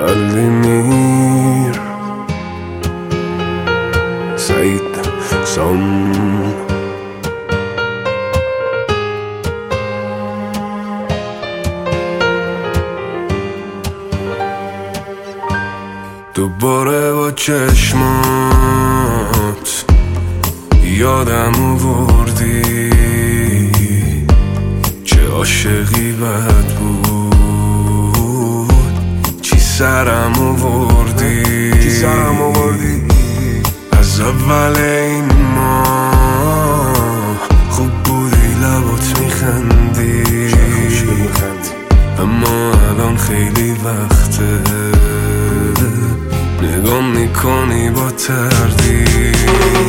Aldemir Said Som دوباره با چشمات یادم آوردی چه عاشقی بد بود چی سرم آوردی از اول این ماه خوب بودی لبات میخندی اما الان خیلی وقته نگام میکنی با تردید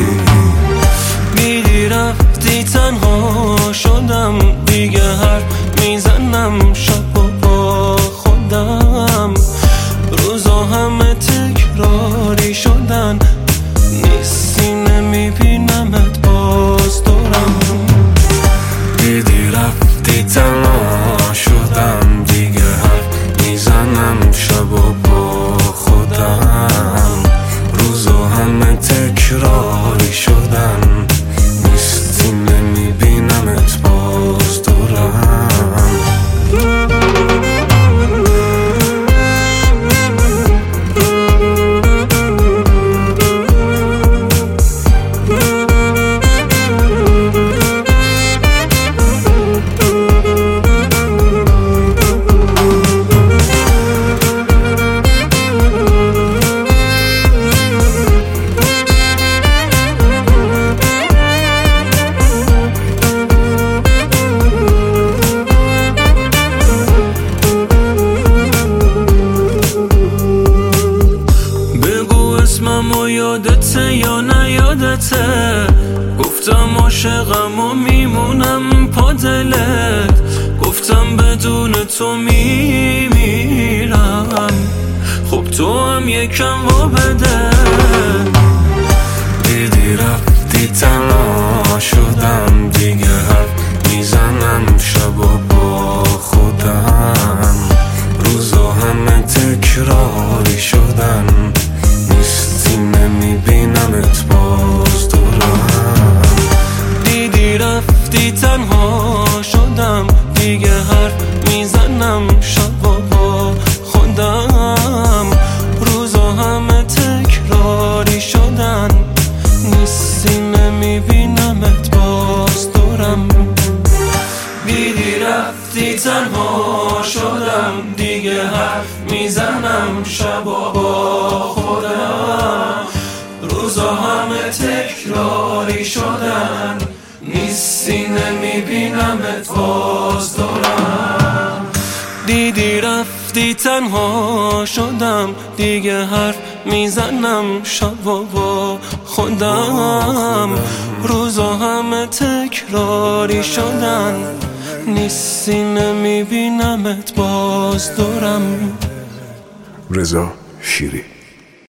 میدی رفتی تنها شدم دیگه حرف میزنم شب و با خودم روزا همه تکراری شدن نیستی نمیبینمت باز دورم دیدی رفتی تنها شدم دیگه حرف میزنم شب و با خودم روزا همه تکراری شدن نیستی نمیبینمت باز دورم اسممو یادته یا نیادته گفتم عاشقم و میمونم پا دلت گفتم بدون تو میمیرم خب تو هم یکم وا بده دیدی رفتی تنها شدم دیگه حرف میزنم شب و با خودم روزا همه تکراری شدن نیستی نمیبینمت باز دورم دیدی رفتی تنها شدم دیگه حرف میزنم شب و با خودم روزا همه تکراری شدن نیستی نمیبینمت باز دورم دیدی رفتی تنها شدم دیگه حرف میزنم شب و با خودم روزا همه تکراری شدن نیستی نمیبینمت باز دورم دیدی رفتی تنها شدم دیگه حرف میزنم شب و با خودم روزا همه تکراری شدن نیستی نمیبینمت باز دورم رضا شیری